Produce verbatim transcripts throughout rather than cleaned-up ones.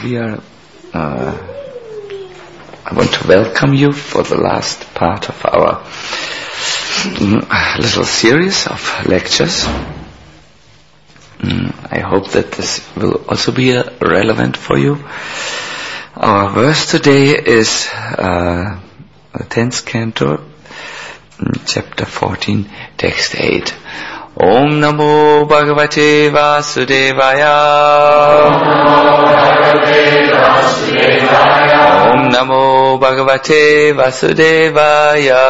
We are, uh, I want to welcome you for the last part of our mm, little series of lectures. Mm, I hope that this will also be uh, relevant for you. Our verse today is uh, the tenth canto, chapter fourteen, text eight. Om Namo Bhagavate Vasudevaya. Om Namo Bhagavate Vasudevaya.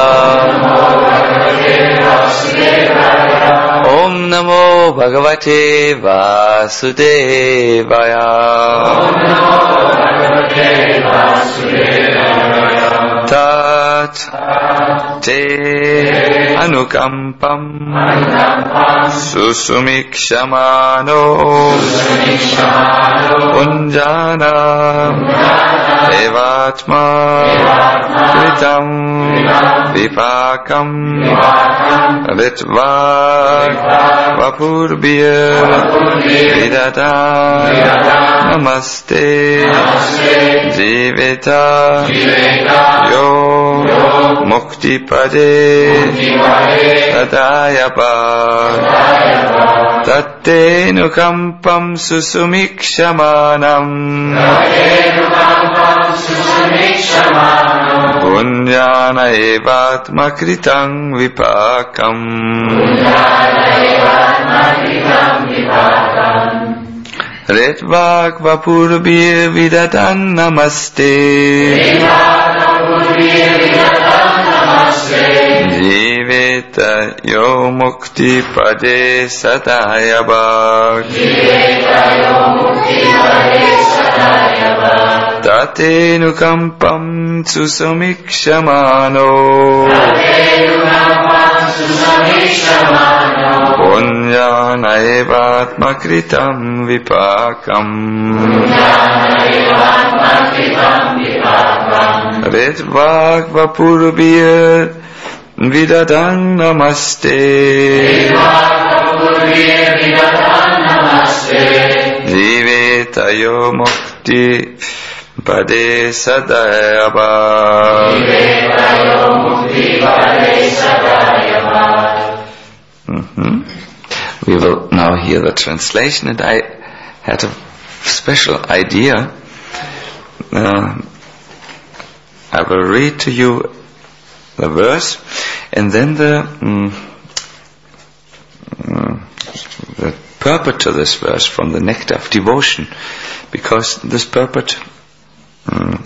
Om Namo Bhagavate Vasudevaya. Tat te anukampam susumikshamano punjana evatma kritam vipakam ritva vapurbhya vidata namaste jiveta yo mukti pade tadayapa tattenukampam susumikshamanam punyana evatma kritam vipakam retvak vapurbhya vidatan namaste jiveta yo mukti pade satayabhak tatenukampam susumikshamano punyana evatma kritam vipakam retvak vapurbhya vidatan namaste jiveta yo mukti pade sadayava. Mm-hmm. We will now hear the translation, and I had a special idea. Uh, I will read to you the verse, and then the, um, uh, the purport to this verse from the Nectar of Devotion, because this purport um,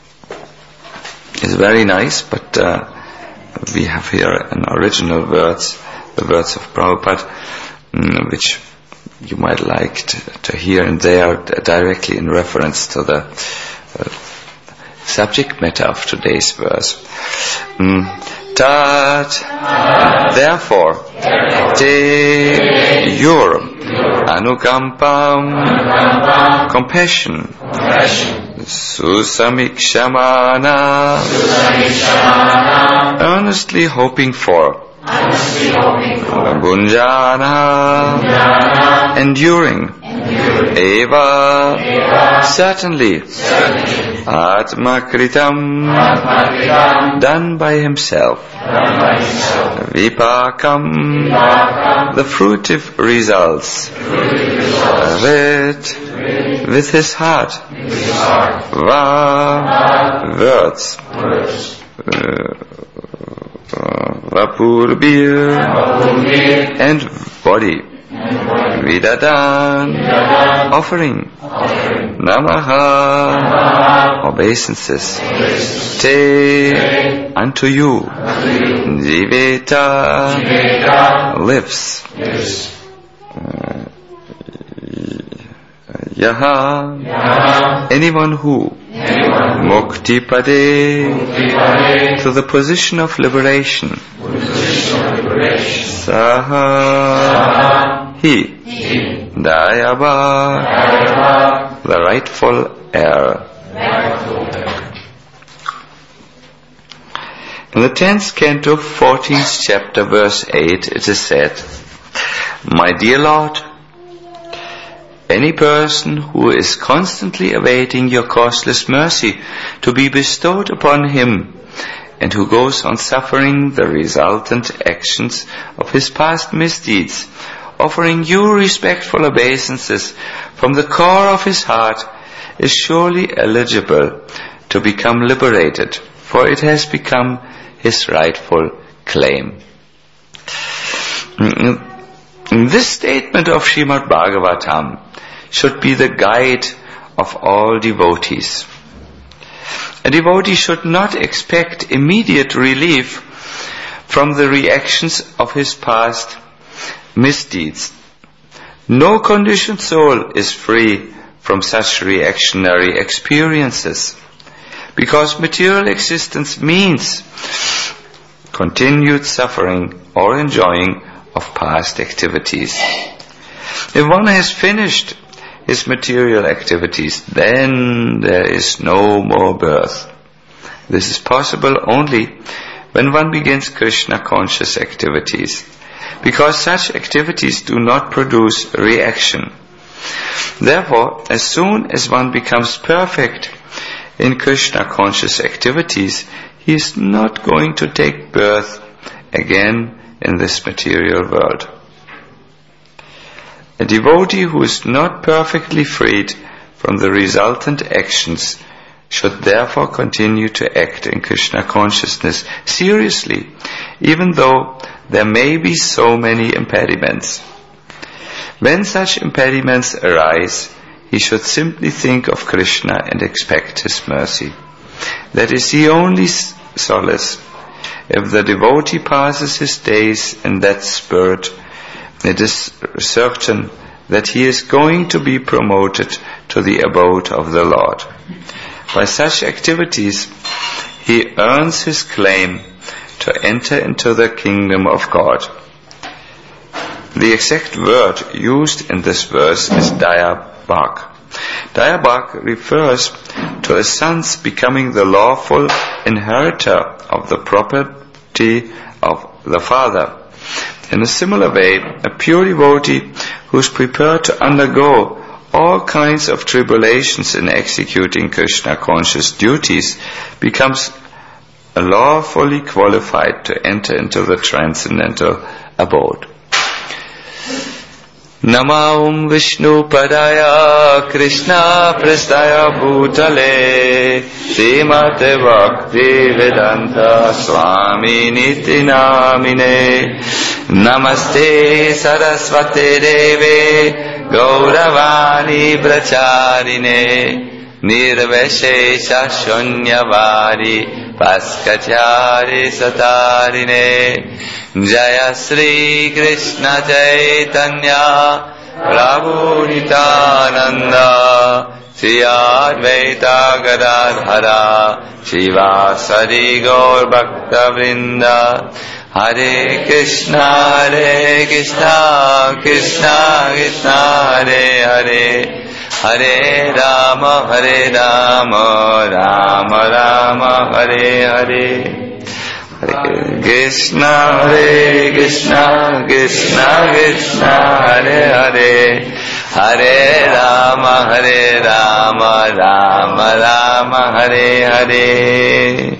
is very nice, but uh, we have here an original words, the words of Prabhupada, um, which you might like to, to hear, and they are directly in reference to the uh, subject matter of today's verse. Mm. Tat, therefore, te, your, anukampam, compassion, susamikshamana, earnestly hoping for, bunjana, enduring, eva, certainly, atma kritam, done by himself, vipakam, the fruitive results, rit, with his heart, va, words, vapurbhya, and body, vidatan, offering, namaha, obeisances, te, unto you, jiveta, lives, yaha, anyone who, mukti pade, to the position of liberation, saha, he, dayaba, the rightful heir. In the tenth canto, fourteenth chapter, verse eight, it is said, My dear Lord, Any person who is constantly awaiting your causeless mercy to be bestowed upon him, and who goes on suffering the resultant actions of his past misdeeds, offering you respectful obeisances from the core of his heart, is surely eligible to become liberated, for it has become his rightful claim. This statement of Srimad Bhagavatam should be the guide of all devotees. A devotee should not expect immediate relief from the reactions of his past misdeeds. No conditioned soul is free from such reactionary experiences, because material existence means continued suffering or enjoying of past activities. If one has finished his material activities, then there is no more birth. This is possible only when one begins Krishna conscious activities, because such activities do not produce reaction. Therefore, as soon as one becomes perfect in Krishna conscious activities, he is not going to take birth again in this material world. A devotee who is not perfectly freed from the resultant actions should therefore continue to act in Krishna consciousness seriously, even though there may be so many impediments. When such impediments arise, he should simply think of Krishna and expect his mercy. That is the only solace. If the devotee passes his days in that spirit, it is certain that he is going to be promoted to the abode of the Lord. By such activities, he earns his claim to enter into the kingdom of God. The exact word used in this verse is Daya-bhag. Daya-bhag refers to a son's becoming the lawful inheritor of the property of the father. In a similar way, a pure devotee who is prepared to undergo all kinds of tribulations in executing Krishna conscious duties becomes lawfully qualified to enter into the transcendental abode. Namam Vishnu Padaya Krishna Prastaya Bhutale Srimate Bhakti Vedanta Swami Niti Namine Namaste Saraswate Deve Gauravani Bracharine Nirveshesha Shunyavadi Paskachari Satarine Jaya Sri Krishna Chaitanya Prabhu Nityananda Sri Advaita Gadadhara Shivasari Gaur Bhakta Vrinda Hare Krishna Hare Krishna Krishna Krishna Hare Hare Hare Rama Hare Rama Rama Rama Hare Hare Hare Krishna Hare Krishna Krishna Krishna Hare Hare Hare Rama Hare Rama Rama Rama Hare Hare.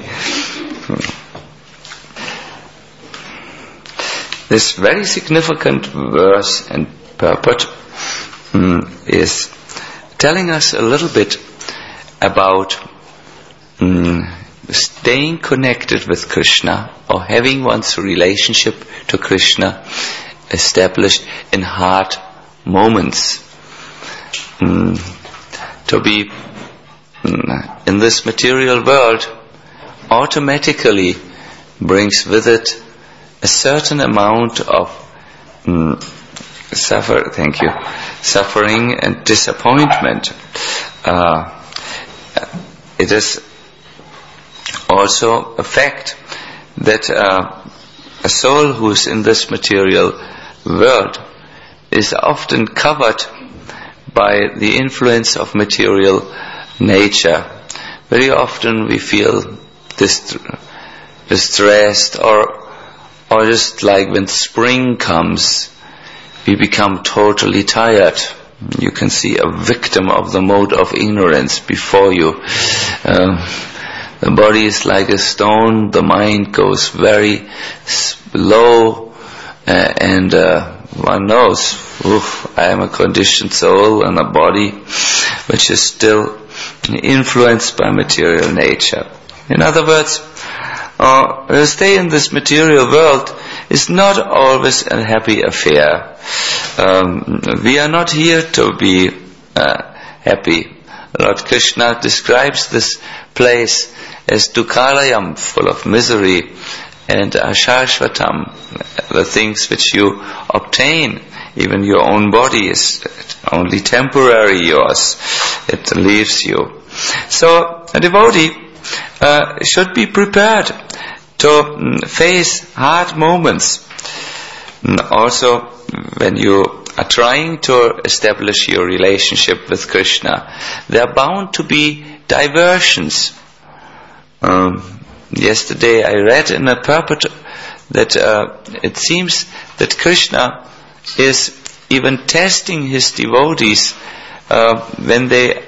This very significant verse and purport um, is telling us a little bit about um, staying connected with Krishna, or having one's relationship to Krishna established in hard moments. Um, to be um, in this material world automatically brings with it a certain amount of um, suffer. Thank you, suffering and disappointment. Uh, it is also a fact that uh, a soul who is in this material world is often covered by the influence of material nature. Very often we feel dist- distressed, or or just like when spring comes, we become totally tired. You can see a victim of the mode of ignorance before you. Um, the body is like a stone, the mind goes very low, uh, and uh, one knows, oof, I am a conditioned soul and a body which is still influenced by material nature. In other words, uh, to stay in this material world is not always a happy affair. Um, we are not here to be uh, happy. Lord Krishna describes this place as Dukhalayam, full of misery, and Ashashvatam, the things which you obtain, even your own body is only temporary yours. It leaves you. So a devotee uh, should be prepared to mm, face hard moments. Mm, also, when you are trying to establish your relationship with Krishna, there are bound to be diversions. Um, yesterday I read in a purport that uh, it seems that Krishna is even testing his devotees uh, when they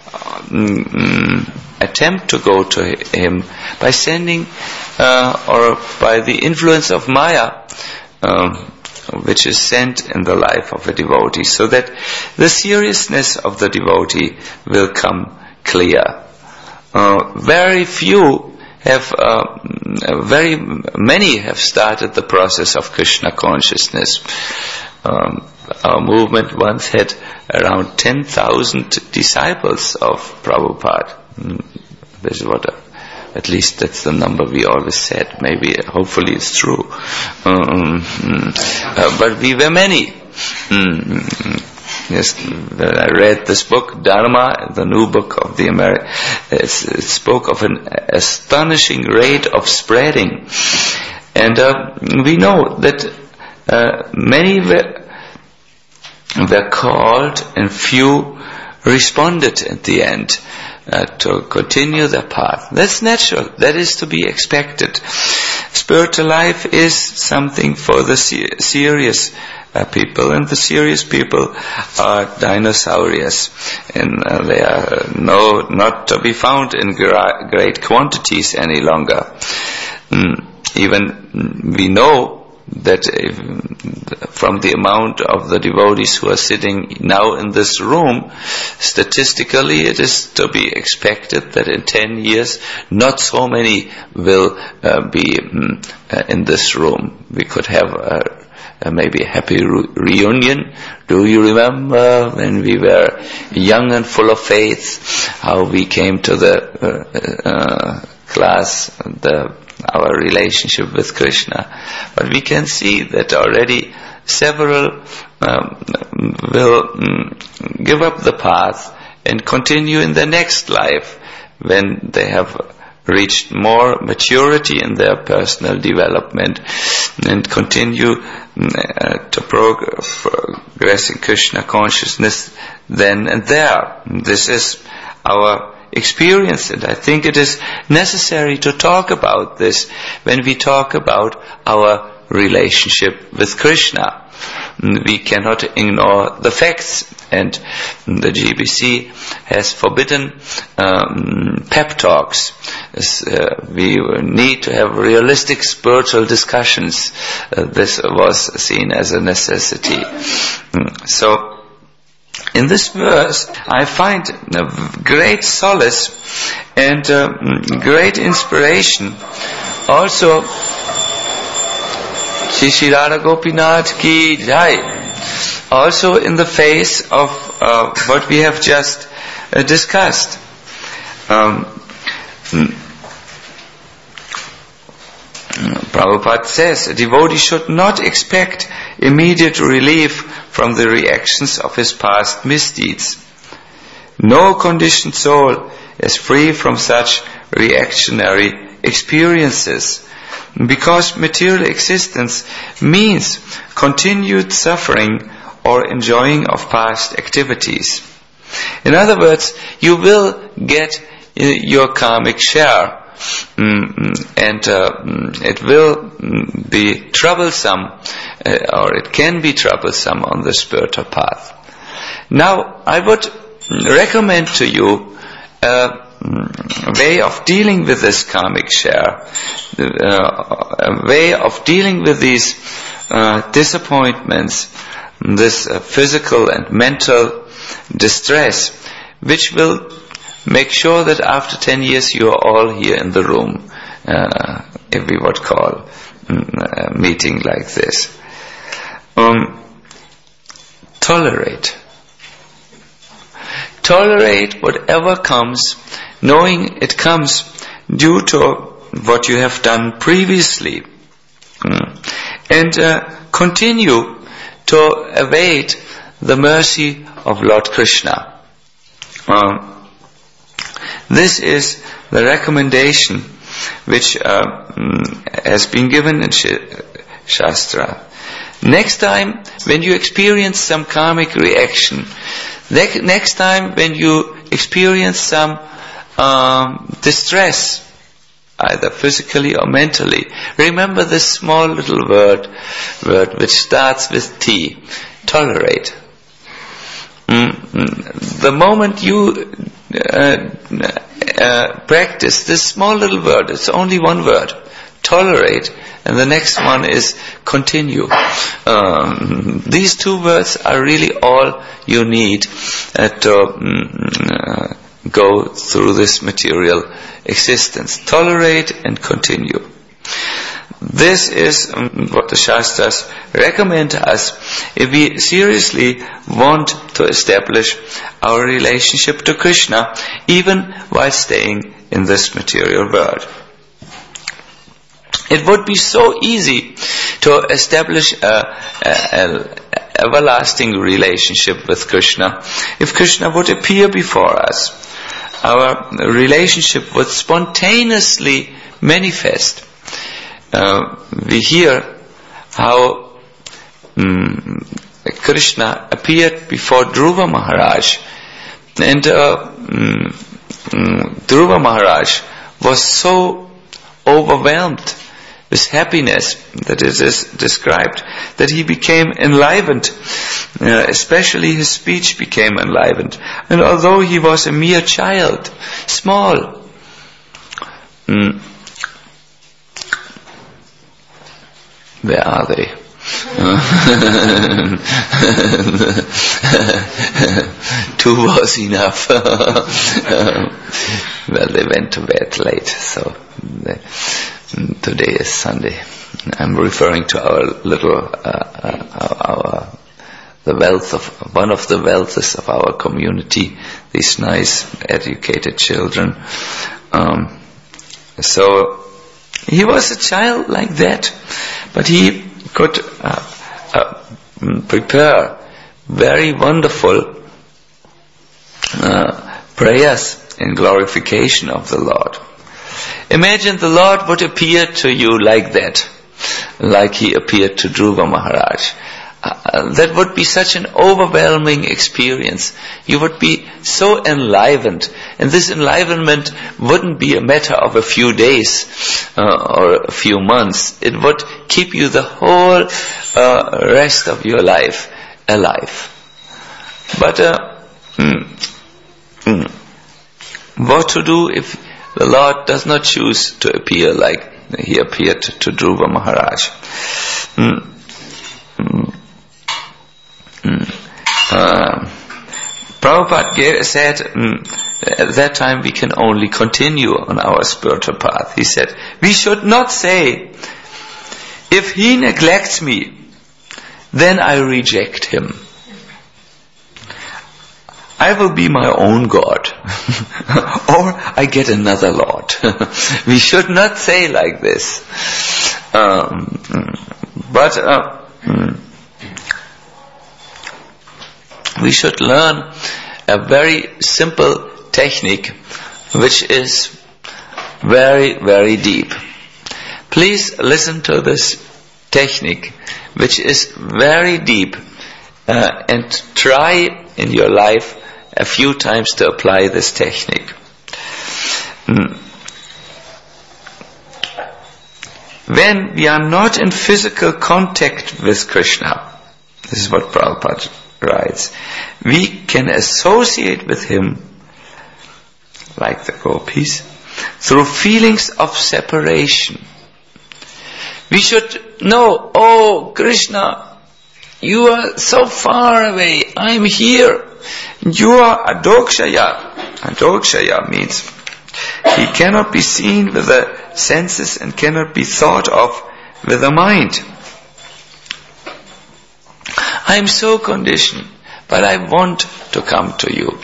um, attempt to go to him by sending uh, or by the influence of Maya, um, which is sent in the life of a devotee, so that the seriousness of the devotee will come clear. Uh, very few have, uh, very many have started the process of Krishna consciousness. Um, our movement once had around ten thousand disciples of Prabhupada. This is what, a, at least that's the number we always said. Maybe, hopefully it's true. Um, uh, but we were many. Mm, yes, I read this book, Dharma, the new book of the American. It spoke of an astonishing rate of spreading. And uh, we know that uh, many were, were called and few responded at the end. Uh, to continue their path. That's natural. That is to be expected. Spiritual life is something for the se- serious uh, people, and the serious people are dinosaurs, and uh, they are no not to be found in gra- great quantities any longer. Mm, even we know that if, from the amount of the devotees who are sitting now in this room, statistically it is to be expected that in ten years not so many will uh, be um, uh, in this room. We could have a, a maybe a happy re- reunion. Do you remember when we were young and full of faith, how we came to the uh, uh, class, the our relationship with Krishna? But we can see that already several um, will um, give up the path and continue in the next life when they have reached more maturity in their personal development, and continue uh, to prog- progress in Krishna consciousness then and there. This is our experience, and I think it is necessary to talk about this when we talk about our relationship with Krishna. We cannot ignore the facts, and the G B C has forbidden um, pep talks. Uh, we need to have realistic spiritual discussions. Uh, this was seen as a necessity. So in this verse, I find great solace and uh, great inspiration. Also, Shri Radha Gopinath ki jai. Also, in the face of uh, what we have just uh, discussed. Um, Prabhupada says, a devotee should not expect immediate relief from the reactions of his past misdeeds. No conditioned soul is free from such reactionary experiences, because material existence means continued suffering or enjoying of past activities. In other words, you will get your karmic share. Mm, and uh, it will be troublesome, uh, or it can be troublesome on the spiritual path. Now, I would recommend to you a way of dealing with this karmic share, uh, a way of dealing with these uh, disappointments, this uh, physical and mental distress, which will make sure that after ten years you are all here in the room, uh, if we would call a meeting like this. Um, tolerate. Tolerate whatever comes, knowing it comes due to what you have done previously. Mm. And uh, continue to await the mercy of Lord Krishna. Um, this is the recommendation which uh, has been given in Shastra. Next time when you experience some karmic reaction, ne- next time when you experience some um, distress, either physically or mentally, remember this small little word, word which starts with T, tolerate. Mm-hmm. The moment you uh, uh, practice this small little word, it's only one word, tolerate, and the next one is continue. Um, these two words are really all you need uh, to uh, go through this material existence. Tolerate and continue. This is um, what the Shastras recommend us if we seriously want to establish our relationship to Krishna, even while staying in this material world. It would be so easy to establish a, a, a everlasting relationship with Krishna if Krishna would appear before us. Our relationship would spontaneously manifest. Uh, we hear how um, Krishna appeared before Dhruva Maharaj, and uh, um, um, Dhruva Maharaj was so overwhelmed with happiness that it is described that he became enlivened, uh, especially his speech became enlivened, and although he was a mere child, small, um, where are they? Two was enough. Well, they went to bed late, so they, today is Sunday. I'm referring to our little, uh, uh, our the wealth of one of the wealths of our community. These nice, educated children. Um, so he was a child like that, but he could uh, uh, prepare very wonderful uh, prayers in glorification of the Lord. Imagine the Lord would appear to you like that, like he appeared to Dhruva Maharaj. Uh, that would be such an overwhelming experience. You would be so enlivened, and this enlivenment wouldn't be a matter of a few days uh, or a few months. It would keep you the whole uh, rest of your life alive. But uh, mm, mm, what to do if the Lord does not choose to appear like he appeared to Dhruva Maharaj? Mm, mm. Uh, Prabhupada said mm, at that time we can only continue on our spiritual path. He said, we should not say, if he neglects me, then I reject him. I will be my own God. Or I get another Lord. We should not say like this. Um, but uh, mm, we should learn a very simple technique which is very, very deep. Please listen to this technique which is very deep uh, and try in your life a few times to apply this technique. Mm. When we are not in physical contact with Krishna, this is what Prabhupada writes, we can associate with him, like the gopis, through feelings of separation. We should know, oh Krishna, you are so far away, I am here. You are adokshaya. Adokshaya means he cannot be seen with the senses and cannot be thought of with the mind. I am so conditioned, but I want to come to you.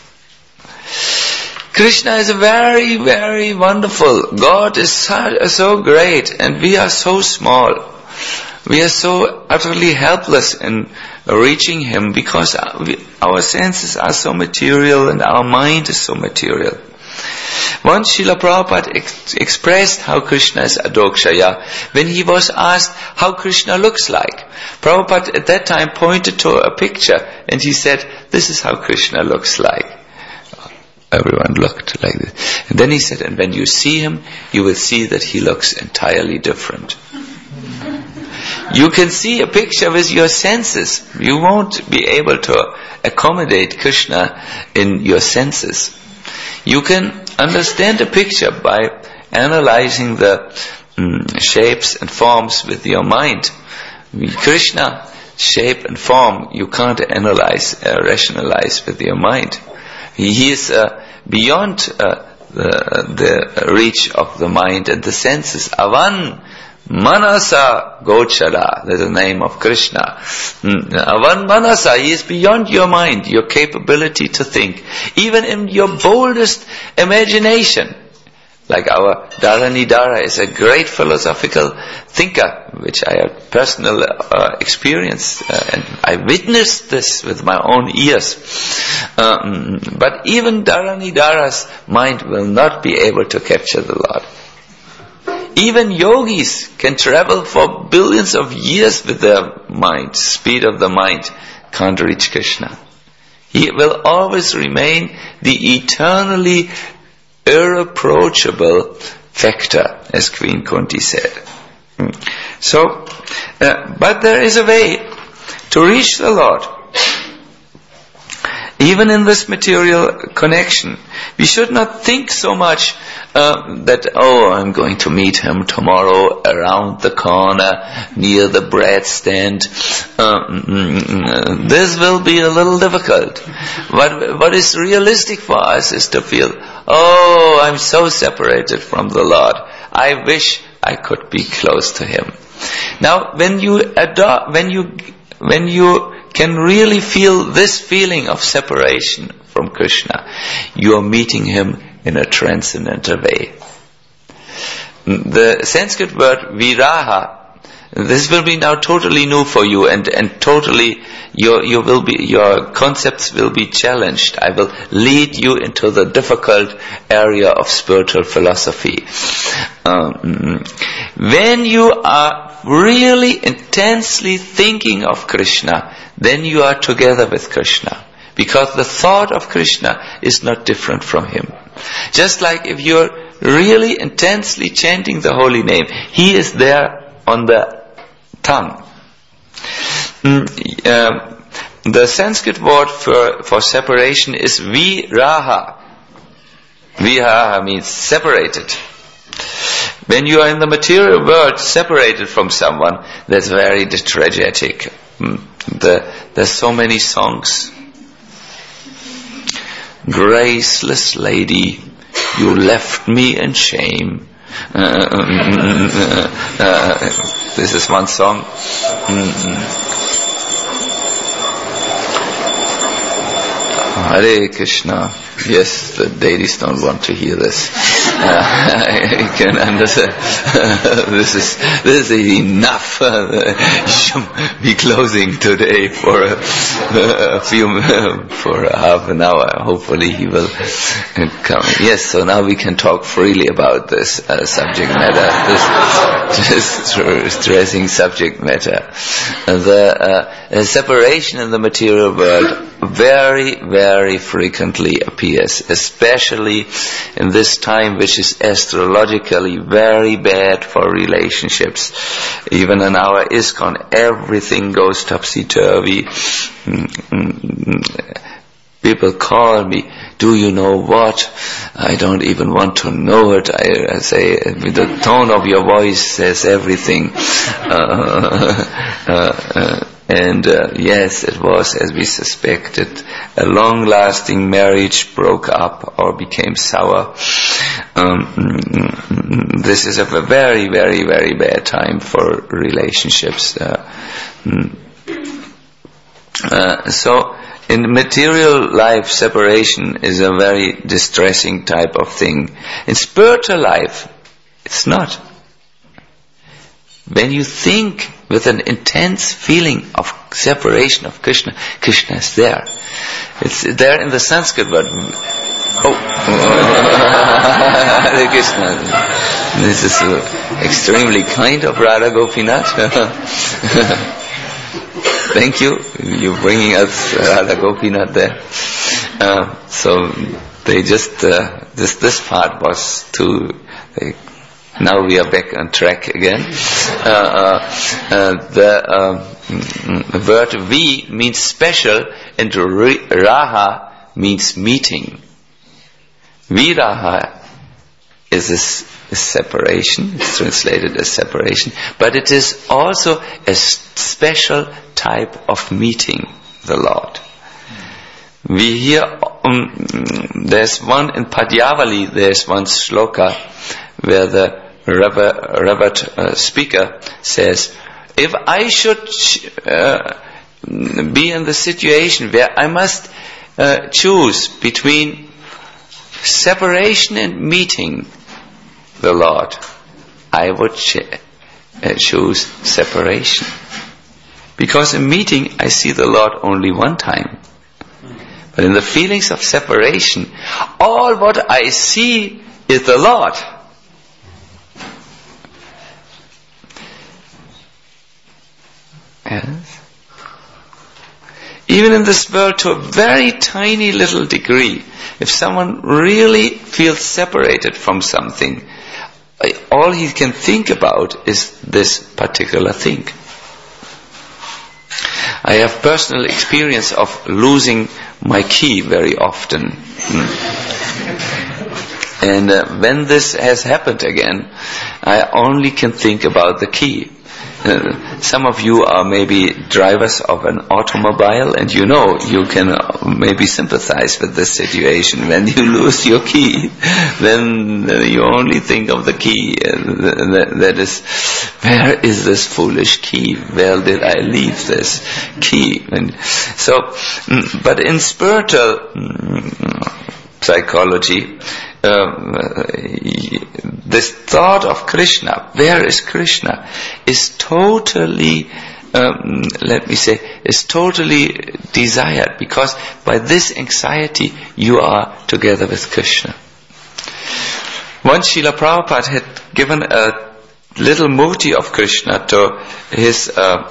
Krishna is very, very wonderful. God is so, so great, and we are so small. We are so utterly helpless in reaching him because our senses are so material and our mind is so material. Once Srila Prabhupada ex- expressed how Krishna is Adokshaya when he was asked how Krishna looks like. Prabhupada at that time pointed to a picture and he said, this is how Krishna looks like. Everyone looked like this. And then he said, and when you see him, you will see that he looks entirely different. You can see a picture with your senses. You won't be able to accommodate Krishna in your senses. You can understand a picture by analyzing the um, shapes and forms with your mind. Krishna, shape and form, you can't analyze, uh, rationalize with your mind. He is uh, beyond uh, the, the reach of the mind and the senses. Avan Manasa Gochara, that's the name of Krishna. Avan Manasa, he is beyond your mind, your capability to think. Even in your boldest imagination. Like our Dharanidhara is a great philosophical thinker, which I have personal uh, experience, uh, and I witnessed this with my own ears. Um, but even Dharanidhara's mind will not be able to capture the Lord. Even yogis can travel for billions of years with their mind, speed of the mind, can't reach Krishna. He will always remain the eternally irreproachable factor, as Queen Kunti said. So, uh, but there is a way to reach the Lord. Even in this material connection, we should not think so much uh, that, oh, I'm going to meet him tomorrow around the corner near the bread stand. Um, this will be a little difficult. What, what is realistic for us is to feel, oh, I'm so separated from the Lord. I wish I could be close to him. Now, when you adopt, when you, when you can really feel this feeling of separation from Krishna, you are meeting him in a transcendental way. The Sanskrit word viraha, this will be now totally new for you, and, and totally your, you will be, your concepts will be challenged. I will lead you into the difficult area of spiritual philosophy. Um, when you are really intensely thinking of Krishna, then you are together with Krishna. Because the thought of Krishna is not different from him. Just like if you're really intensely chanting the holy name, he is there on the tongue. Mm, uh, the Sanskrit word for, for separation is viraha. Viraha means separated. When you are in the material world separated from someone, that's very tragic. Mm, the, there's so many songs. Graceless lady, you left me in shame. Uh, uh, uh, this is one song. Mm-hmm. Hare Krishna. Yes, the ladies don't want to hear this. Uh, I can understand. this is this is enough. Uh, should be closing today for a, a few for a half an hour. Hopefully he will come. Yes, so now we can talk freely about this uh, subject matter. This, this stressing subject matter. The uh, separation in the material world very, very frequently appears. disappears, especially in this time which is astrologically very bad for relationships. Even in our ISKCON, everything goes topsy-turvy. People call me, do you know what? I don't even want to know it. I, I say, the tone of your voice says everything. Uh, uh, uh, and uh, yes, it was as we suspected. A long-lasting marriage broke up or became sour. Um, this is a very, very, very bad time for relationships. Uh, uh, so, in material life, separation is a very distressing type of thing. In spiritual life, it's not. When you think with an intense feeling of separation of Krishna, Krishna is there. It's there in the Sanskrit word. Oh, Hare Krishna. This is uh, extremely kind of Radha Gopinath. Thank you. You're bringing us Radha Gopinath there. Uh, so they just uh, this this part was too. They, now we are back on track again. Uh, uh, uh, the uh, word "vi" means special, and "raha" means meeting. Viraha is this. Is separation, it's translated as separation, but it is also a special type of meeting the Lord. We hear, um, there's one in Padyavali, there's one shloka where the revered uh, speaker says, if I should uh, be in the situation where I must uh, choose between separation and meeting the Lord, I would ch- uh, choose separation. Because in meeting, I see the Lord only one time. But in the feelings of separation, all what I see is the Lord. Yes. Even in this world, to a very tiny little degree, if someone really feels separated from something, all he can think about is this particular thing. I have personal experience of losing my key very often. And uh, when this has happened again, I only can think about the key. Uh, some of you are maybe drivers of an automobile, and you know you can uh, maybe sympathize with this situation. When you lose your key, then uh, you only think of the key. Uh, that, that is, where is this foolish key? Where did I leave this key? And so, mm, but in spiritual mm, psychology, Uh, this thought of Krishna, where is Krishna, is totally, um, let me say, is totally desired, because by this anxiety you are together with Krishna. Once Srila Prabhupada had given a little murti of Krishna to his uh,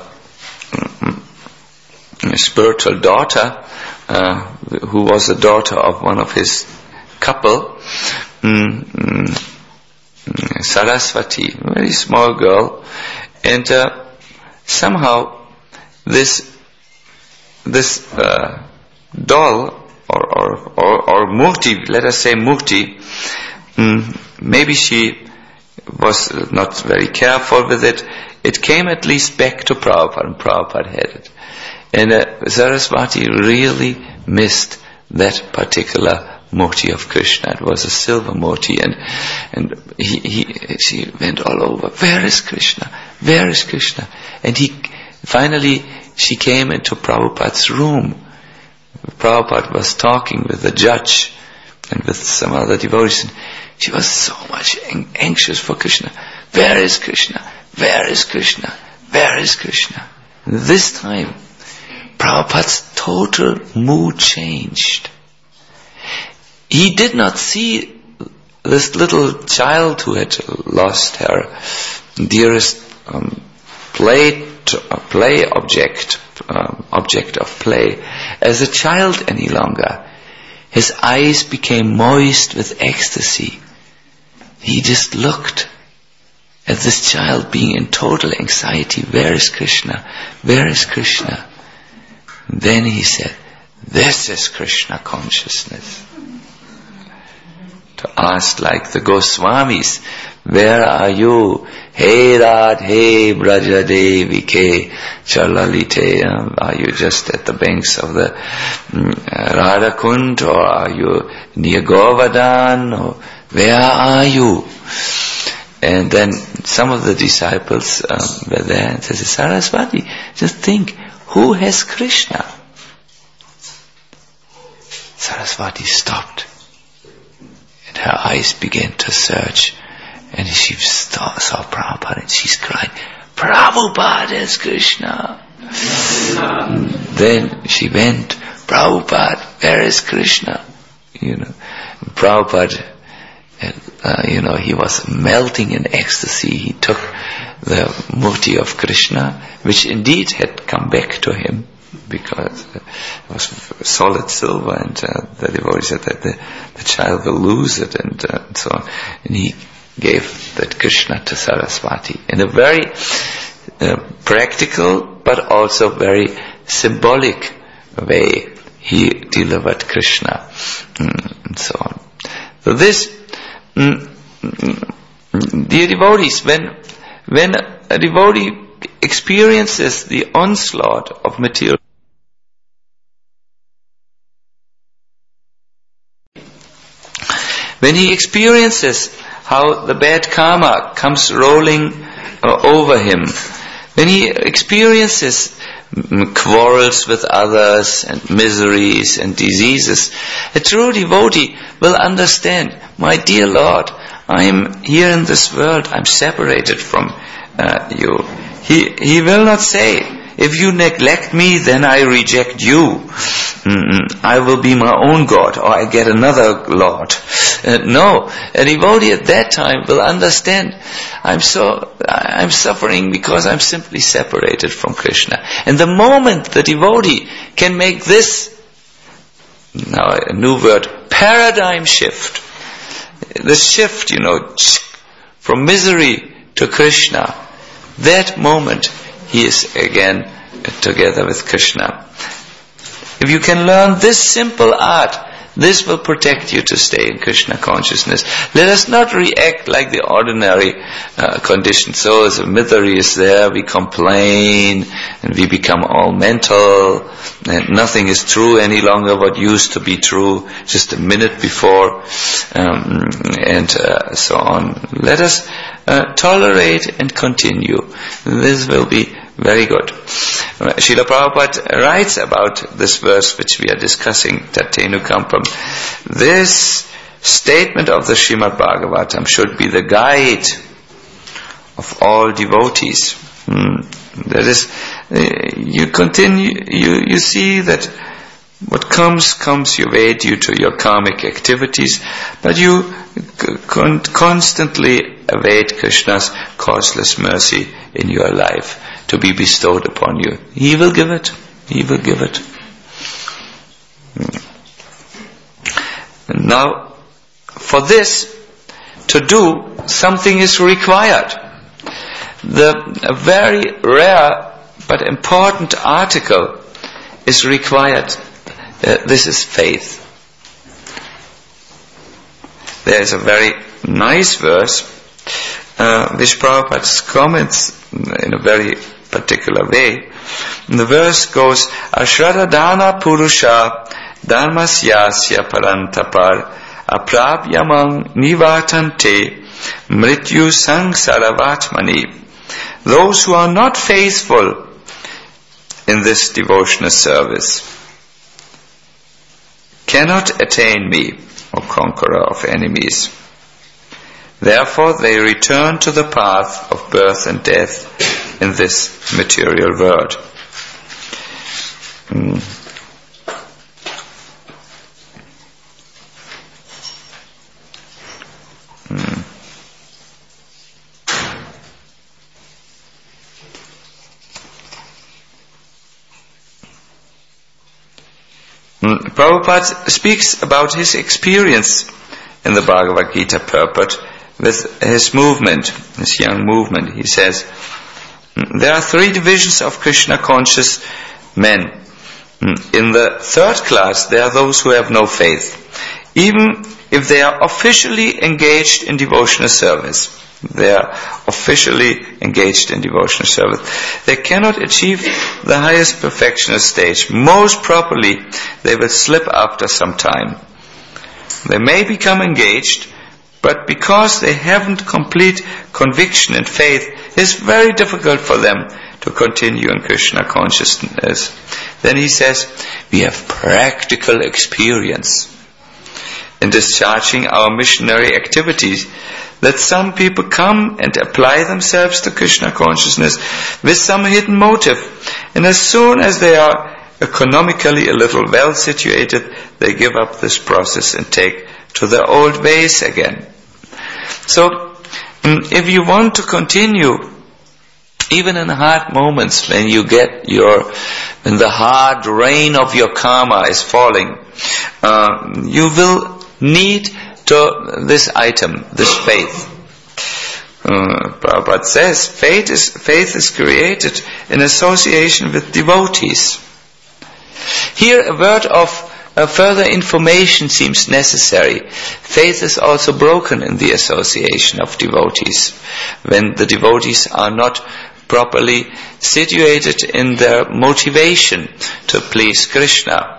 spiritual daughter, uh, who was the daughter of one of his couple, mm, mm, Saraswati, a very small girl, and uh, somehow this this uh, doll or or, or or murti, let us say murti, mm, maybe she was not very careful with it. It came at least back to Prabhupada, and Prabhupada had it, and uh, Saraswati really missed that particular murti of Krishna. It was a silver murti, and and he, he she went all over. Where is Krishna? Where is Krishna? And he finally she came into Prabhupada's room. Prabhupada was talking with the judge and with some other devotees. She was so much anxious for Krishna. Where is Krishna? Where is Krishna? Where is Krishna? And this time, Prabhupada's total mood changed. He did not see this little child who had lost her dearest um, play, to, uh, play object, um, object of play, as a child any longer. his eyes became moist with ecstasy. He just looked at this child being in total anxiety. Where is Krishna? Where is Krishna? And then he said, this is Krishna consciousness. To ask like the Goswamis, where are you? Hey Radhe Braja Devike Chalalite. Are you just at the banks of the um, Radha Kund, or are you near Govardhan? Or where are you? And then some of the disciples um, were there and said, Saraswati, just think, who has Krishna? Saraswati stopped. And her eyes began to search. And she saw, saw Prabhupada and she's crying, Prabhupada is Krishna. Then she went, Prabhupada, where is Krishna? You know, Prabhupada, uh, you know, he was melting in ecstasy. He took the murti of Krishna, which indeed had come back to him, because it was solid silver, and uh, the devotee said that the, the child will lose it, and, uh, and so on. And he gave that Krishna to Saraswati in a very uh, practical but also very symbolic way. He delivered Krishna, mm, and so on. So this, mm, mm, dear devotees, when when a devotee experiences the onslaught of material, when he experiences how the bad karma comes rolling uh, over him, when he experiences mm, quarrels with others and miseries and diseases, a true devotee will understand, my dear Lord, I am here in this world, I am separated from uh, you. He, he will not say, if you neglect me, then I reject you. Mm-mm, I will be my own God, or I get another Lord. Uh, no, a devotee at that time will understand, I'm so, I'm suffering because I'm simply separated from Krishna. And the moment the devotee can make this, now a new word, paradigm shift, the shift, you know, from misery to Krishna, that moment he is again together with Krishna. If you can learn this simple art, this will protect you to stay in Krishna consciousness. Let us not react like the ordinary uh, condition. So as a misery is there, we complain and we become all mental, and nothing is true any longer what used to be true just a minute before, um, and uh, so on. Let us uh, tolerate and continue. This will be very good. Srila Prabhupada writes about this verse which we are discussing, Tatenu Kampam. This statement of the Srimad Bhagavatam should be the guide of all devotees. Hmm. That is, you continue, you, you see that what comes, comes your way due to your karmic activities, but you con- constantly await Krishna's causeless mercy in your life to be bestowed upon you. He will give it. He will give it. And now, for this to do, something is required. The a very rare but important article is required. Uh, this is faith. There is a very nice verse uh, which Prabhupada comments in a very particular way. And the verse goes, Ashradadana Purusha Dharmasyasya Parantapar Aprabhyamang Nivatante Mrityu Sangsaravatmani. Those who are not faithful in this devotional service cannot attain me, O conqueror of enemies. Therefore they return to the path of birth and death in this material world. Mm. Mm. Prabhupada speaks about his experience in the Bhagavad Gita purport with his movement, his young movement. He says, there are three divisions of Krishna conscious men. In the third class, there are those who have no faith, even if they are officially engaged in devotional service. They are officially engaged in devotional service. They cannot achieve the highest perfectional stage. Most probably, they will slip after some time. They may become engaged, but because they haven't complete conviction and faith, it's very difficult for them to continue in Krishna consciousness. Then he says, we have practical experience in discharging our missionary activities, that some people come and apply themselves to Krishna consciousness with some hidden motive, and as soon as they are economically a little well situated, they give up this process and take to their old ways again. So, if you want to continue, even in hard moments when you get your, when the hard rain of your karma is falling, uh, you will need to this item, this faith. Uh, Prabhupada says, faith is, faith is created in association with devotees. Here a word of uh, further information seems necessary. Faith is also broken in the association of devotees, when the devotees are not properly situated in their motivation to please Krishna.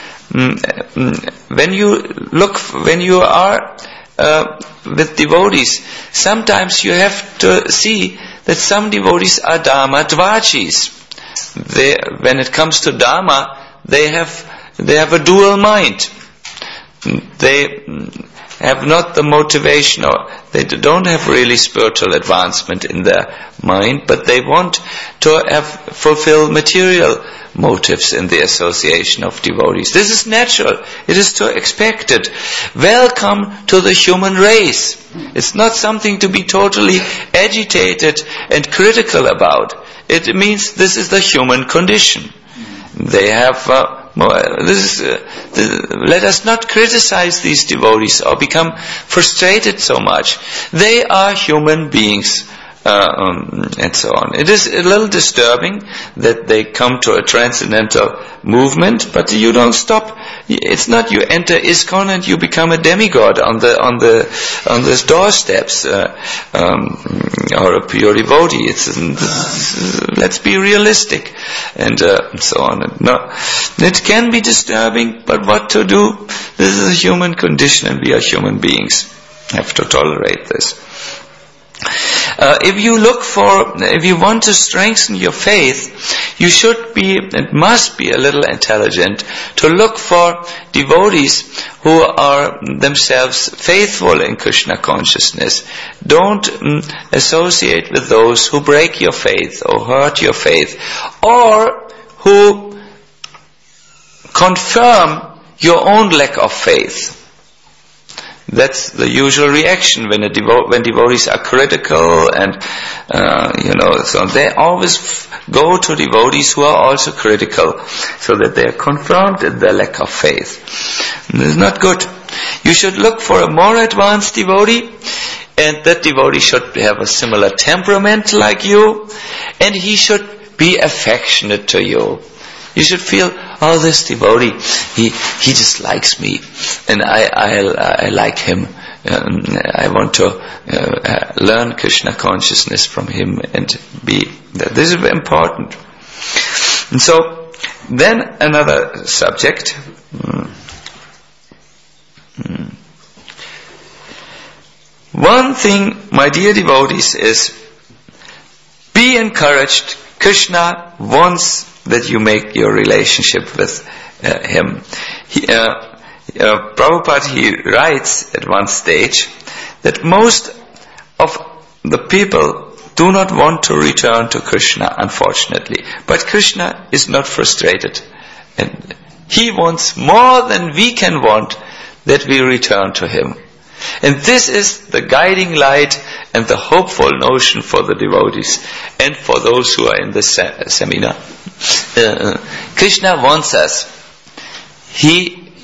When you look, when you are uh, with devotees, sometimes you have to see that some devotees are Dharma Dvajis. They, when it comes to Dharma, they have they have a dual mind. They have not the motivation, or they don't have really spiritual advancement in their mind, but they want to have fulfill material motives in the association of devotees. This is natural. It is to expected. Welcome to the human race. It's not something to be totally agitated and critical about. It means this is the human condition. They have uh, this is, uh, the, let us not criticize these devotees or become frustrated so much. They are human beings. Uh, um, and so on. It is a little disturbing that they come to a transcendental movement, but you don't stop. It's not you enter ISKCON and you become a demigod on the on the on the doorsteps, uh, um, or a pure devotee. It's, it's let's be realistic, and uh, so on. No, it can be disturbing, but what to do? This is a human condition, and we are human beings. Have to tolerate this. Uh, if you look for, if you want to strengthen your faith, you should be, it must be a little intelligent to look for devotees who are themselves faithful in Krishna consciousness. Don't um, associate with those who break your faith or hurt your faith, or who confirm your own lack of faith. That's the usual reaction when a devo- when devotees are critical and uh, you know, so they always f- go to devotees who are also critical, so that they are confirmed in their lack of faith. And this is not good. You should look for a more advanced devotee, and that devotee should have a similar temperament like you, and he should be affectionate to you. You should feel, oh, this devotee, he he just likes me, and I I, I like him. Um, I want to uh, uh, learn Krishna consciousness from him and be. This is important. And so, then another subject. Mm. Mm. One thing, my dear devotees, is be encouraged. Krishna wants that you make your relationship with uh, him. He, uh, uh, Prabhupada, he writes at one stage that most of the people do not want to return to Krishna, unfortunately. But Krishna is not frustrated. And he wants more than we can want that we return to him. And this is the guiding light and the hopeful notion for the devotees and for those who are in the se- seminar. Uh, Krishna wants us. He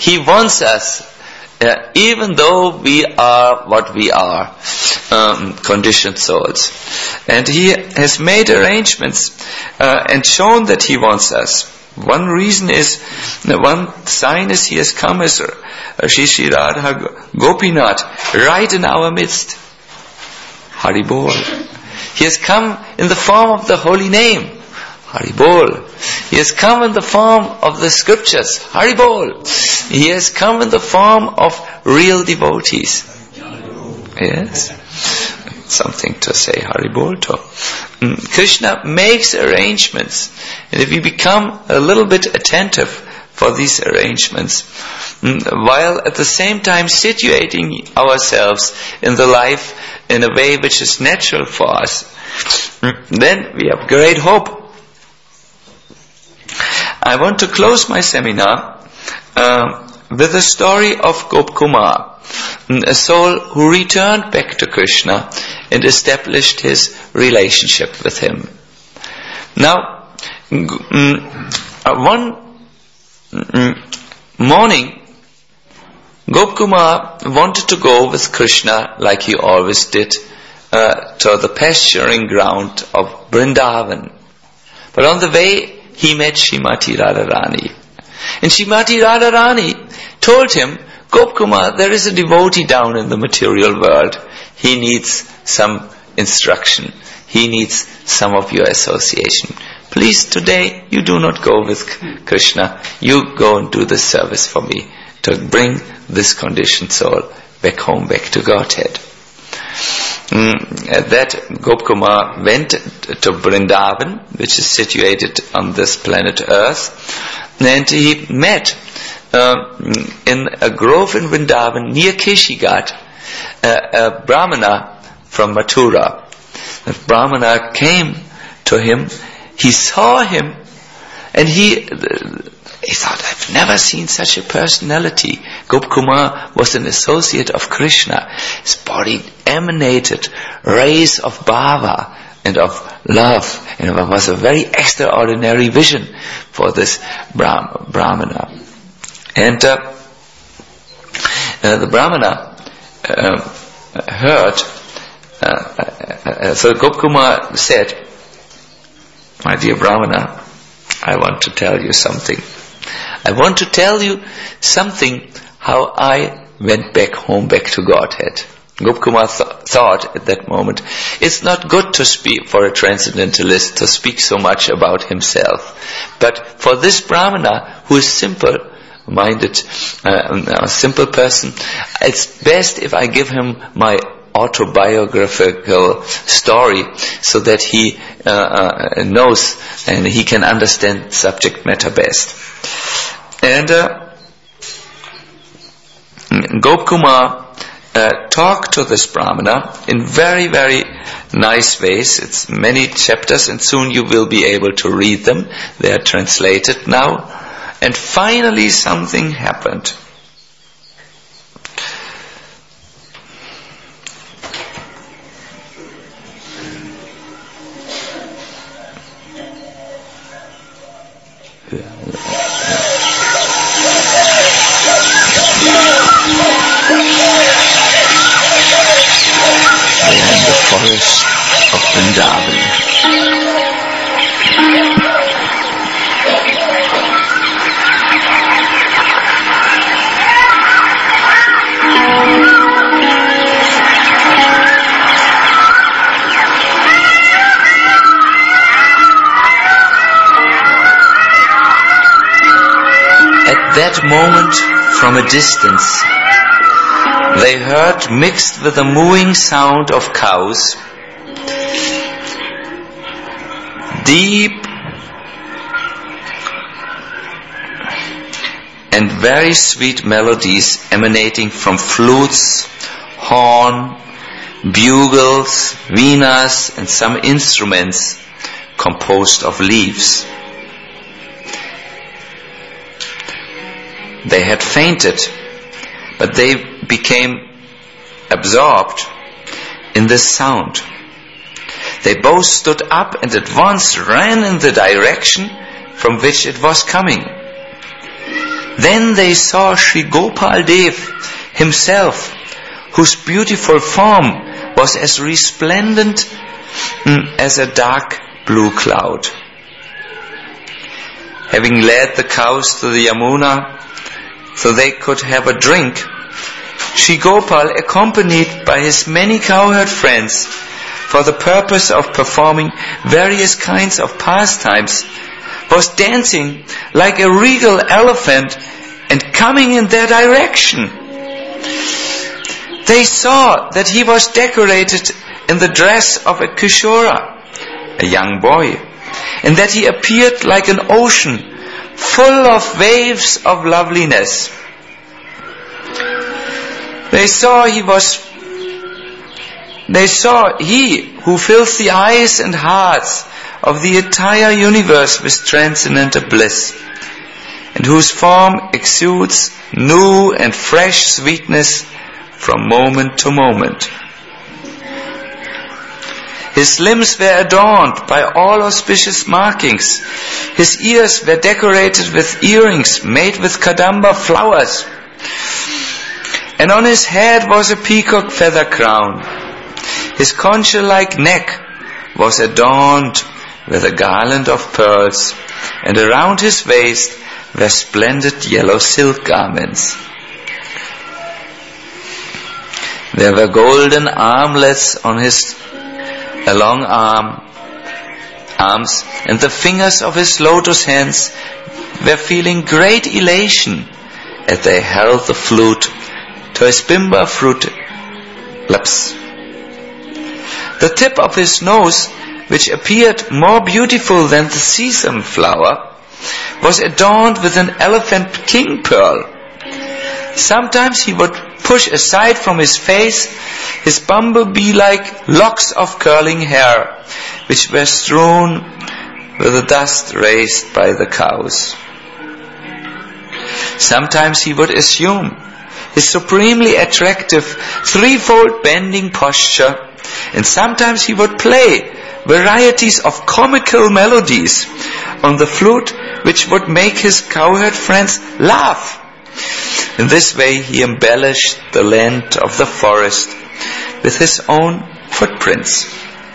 He wants us, uh, even though we are what we are, um, conditioned souls. And He has made arrangements uh, and shown that He wants us. One reason is, one sign is He has come as Shri Shri Radha Gopinath right in our midst. Hari Bol. He has come in the form of the holy name. Hari Bol. He has come in the form of the scriptures. Hari Bol. He has come in the form of real devotees. Yes. Something to say Hari Bol to. Krishna makes arrangements. And if we become a little bit attentive for these arrangements, while at the same time situating ourselves in the life in a way which is natural for us, then we have great hope. I want to close my seminar uh, with the story of Gop Kumar, a soul who returned back to Krishna and established his relationship with him. Now, one morning, Gop Kumar wanted to go with Krishna like he always did uh, to the pasturing ground of Vrindavan. But on the way, he met Srimati Radharani. And Srimati Radharani told him, Gop Kumar, there is a devotee down in the material world. He needs some instruction. He needs some of your association. Please, today, you do not go with Krishna. You go and do the service for me to bring this conditioned soul back home, back to Godhead. Mm, at that, Gop Kumar went to Vrindavan, which is situated on this planet Earth, and he met uh, in a grove in Vrindavan near Keshigat uh, a Brahmana from Mathura. The Brahmana came to him, he saw him, and he he thought, I've never seen such a personality. Gop Kumar was an associate of Krishna. His body emanated rays of bhava and of love, and it was a very extraordinary vision for this Brahm, Brahmana. And uh, uh, the Brahmana uh, heard, uh, uh, so Gop Kumar said, my dear Brahmana, I want to tell you something. I want to tell you something how I went back home, back to Godhead. Gop Kumar th- thought at that moment, it's not good to speak for a transcendentalist to speak so much about himself. But for this Brahmana, who is simple-minded, uh, a simple person, it's best if I give him my autobiographical story so that he uh, uh, knows and he can understand subject matter best. And uh, Gop Kumar uh, talked to this Brahmana in very, very nice ways. It's many chapters, and soon you will be able to read them. They are translated now. And finally something happened. Forest of Vrindavan. At that moment, from a distance, they heard, mixed with the mooing sound of cows, deep and very sweet melodies emanating from flutes, horn, bugles, venas, and some instruments composed of leaves. They had fainted, but they became absorbed in this sound. They both stood up and at once ran in the direction from which it was coming. Then they saw Sri Gopal Dev himself, whose beautiful form was as resplendent as a dark blue cloud. Having led the cows to the Yamuna so they could have a drink, Sri Gopal, accompanied by his many cowherd friends, for the purpose of performing various kinds of pastimes, was dancing like a regal elephant and coming in their direction. They saw that he was decorated in the dress of a Kishora, a young boy, and that he appeared like an ocean full of waves of loveliness. They saw he was They saw he who fills the eyes and hearts of the entire universe with transcendental bliss, and whose form exudes new and fresh sweetness from moment to moment. His limbs were adorned by all auspicious markings. His ears were decorated with earrings made with kadamba flowers, and on his head was a peacock feather crown. His concha-like neck was adorned with a garland of pearls, and around his waist were splendid yellow silk garments. There were golden armlets on his long arm, arms, and the fingers of his lotus hands were feeling great elation as they held the flute to his bimba fruit lips. The tip of his nose, which appeared more beautiful than the sesame flower, was adorned with an elephant king pearl. Sometimes he would push aside from his face his bumblebee-like locks of curling hair, which were strewn with the dust raised by the cows. Sometimes he would assume his supremely attractive threefold bending posture, and sometimes he would play varieties of comical melodies on the flute which would make his cowherd friends laugh. In this way he embellished the land of the forest with his own footprints.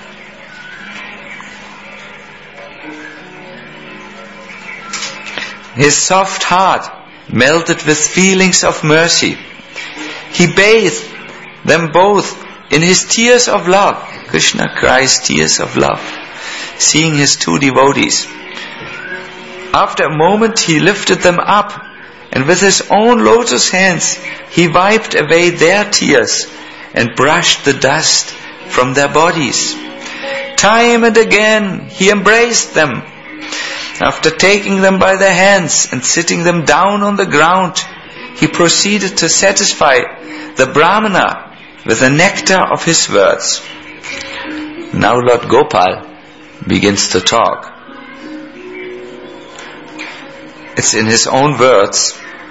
His soft heart melted with feelings of mercy. He bathed them both in his tears of love. Krishna cries tears of love, seeing his two devotees. After a moment he lifted them up, and with his own lotus hands he wiped away their tears and brushed the dust from their bodies. Time and again he embraced them. After taking them by the hands and sitting them down on the ground, he proceeded to satisfy the Brahmana with the nectar of his words. Now Lord Gopal begins to talk. It's in his own words,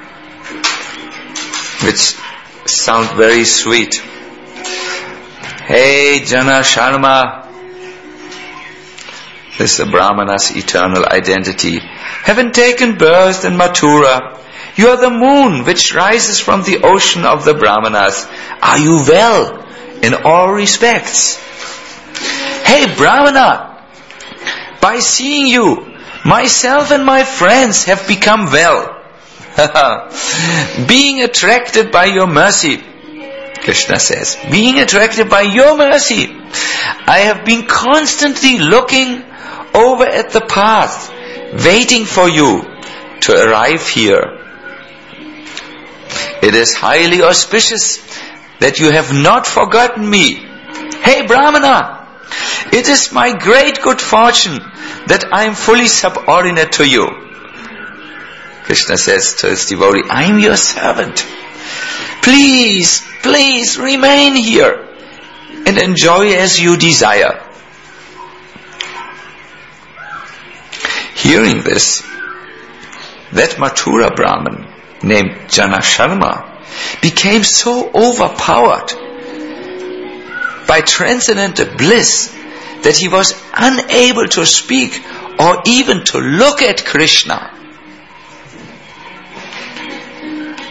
which sound very sweet. Hey Jana Sharma, this is the Brahmana's eternal identity. Having taken birth in Mathura, you are the moon which rises from the ocean of the Brahmanas. Are you well in all respects? Hey Brahmana, by seeing you, myself and my friends have become well. Being attracted by your mercy, Krishna says, being attracted by your mercy, I have been constantly looking over at the path, waiting for you to arrive here. It is highly auspicious that you have not forgotten me. Hey Brahmana, it is my great good fortune that I am fully subordinate to you. Krishna says to his devotee, I am your servant. Please, please remain here and enjoy as you desire. Hearing this, that Mathura Brahman named Janasharma became so overpowered by transcendental bliss that he was unable to speak or even to look at Krishna.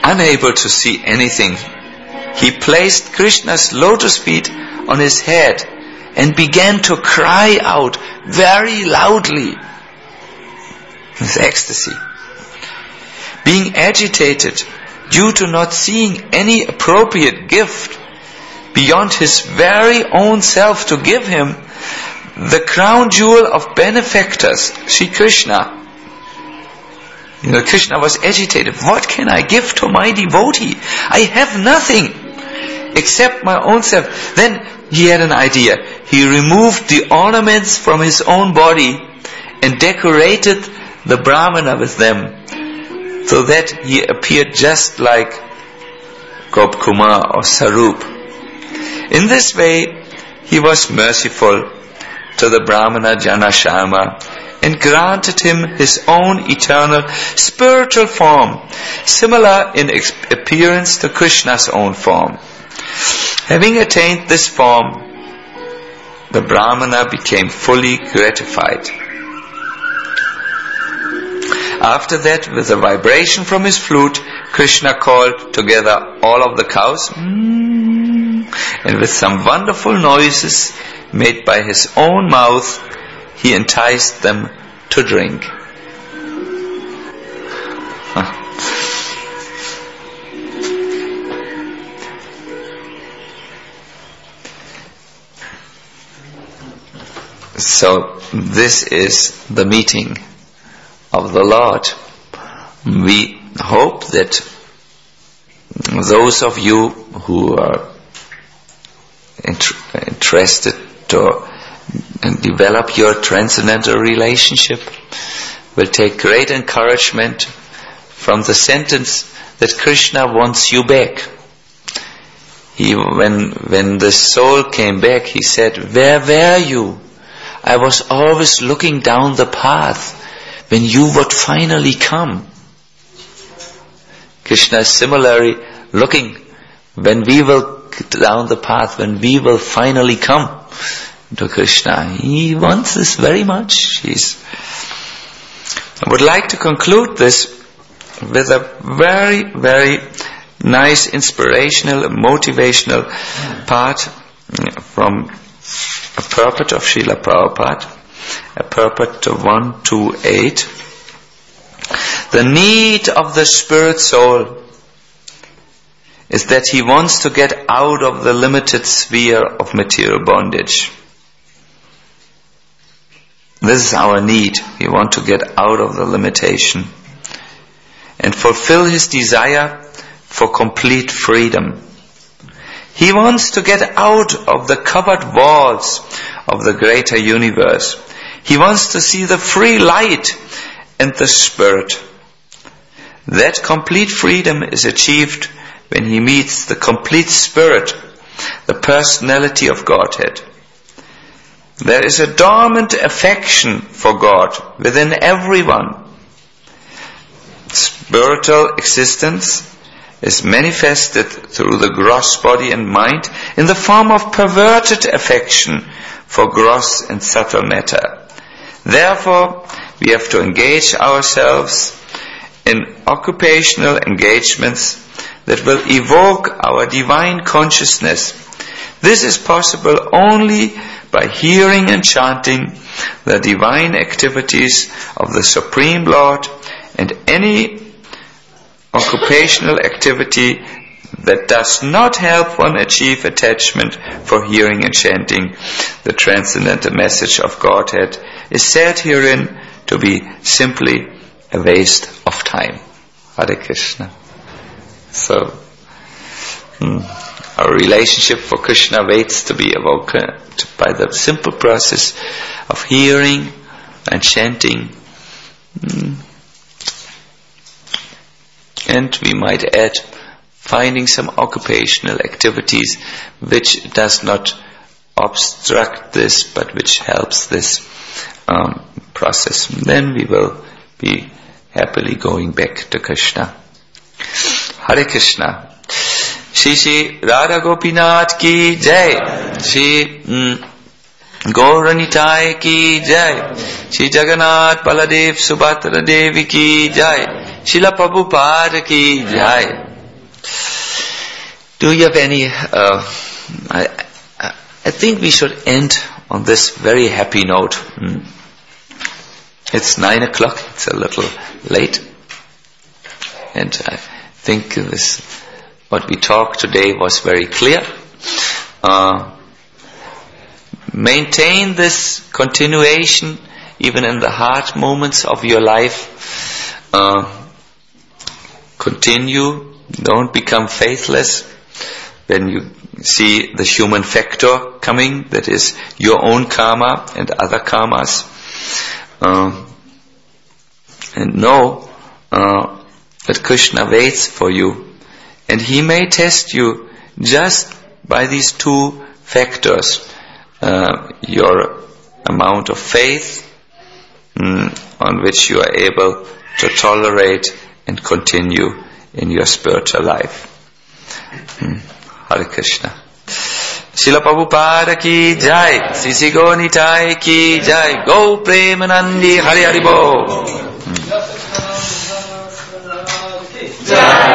unable to see anything, he placed Krishna's lotus feet on his head and began to cry out very loudly with ecstasy. Being agitated due to not seeing any appropriate gift beyond his very own self to give him, the crown jewel of benefactors, Sri Krishna. You know, Krishna was agitated. What can I give to my devotee? I have nothing except my own self. Then he had an idea. He removed the ornaments from his own body and decorated the Brahmana with them, so that he appeared just like Gopkumar or Sarup. In this way, he was merciful to the Brahmana Janashama and granted him his own eternal spiritual form, similar in appearance to Krishna's own form. Having attained this form, the Brahmana became fully gratified. After that, with a vibration from his flute, Krishna called together all of the cows, and with some wonderful noises made by his own mouth, he enticed them to drink. Huh. So, this is the meeting of the Lord. We hope that those of you who are int- interested to develop your transcendental relationship will take great encouragement from the sentence that Krishna wants you back. He, when, when the soul came back, he said, "Where were you? I was always looking down the path when you would finally come." Krishna is similarly looking when we will down the path, when we will finally come to Krishna. He wants this very much. He's, I would like to conclude this with a very, very nice, inspirational, motivational part from a purport of Srila Prabhupada, a purport of one twenty-eight. The need of the spirit soul is that he wants to get out of the limited sphere of material bondage. This is our need. We want to get out of the limitation and fulfill his desire for complete freedom. He wants to get out of the covered walls of the greater universe. He wants to see the free light and the spirit. That complete freedom is achieved when he meets the complete spirit, the personality of Godhead. There is a dormant affection for God within everyone. Spiritual existence is manifested through the gross body and mind in the form of perverted affection for gross and subtle matter. Therefore, we have to engage ourselves in occupational engagements that will evoke our divine consciousness. This is possible only by hearing and chanting the divine activities of the Supreme Lord, and any occupational activity that does not help one achieve attachment for hearing and chanting the transcendental message of Godhead is said herein to be simply a waste of time. Hare Krishna. So, hmm, our relationship for Krishna waits to be awoken by the simple process of hearing and chanting. Hmm. And we might add finding some occupational activities which does not obstruct this, but which helps this um, process. Then we will be happily going back to Krishna. Hare Krishna. Shri Shri Radha Gopinath ki jai. Shri mm, Gauranitai ki jai. Shri Jagannath Baladev Subhadra Devi ki jai. Srila Prabhupada ki jai. Do you have any, uh, I, I think we should end on this very happy note. Hmm. It's nine o'clock, it's a little late. And I think this, what we talked today was very clear. Uh, maintain this continuation even in the hard moments of your life. Uh, continue, don't become faithless. When you see the human factor coming, that is your own karma and other karmas, uh, and know uh, that Krishna waits for you, and he may test you just by these two factors, uh, your amount of faith mm, on which you are able to tolerate and continue in your spiritual life. Mm. Hare Krishna. Srila Prabhupada ki jai, Sisi Gonitai ki jai, Go Premanandi Hari Hari Bo. Jai.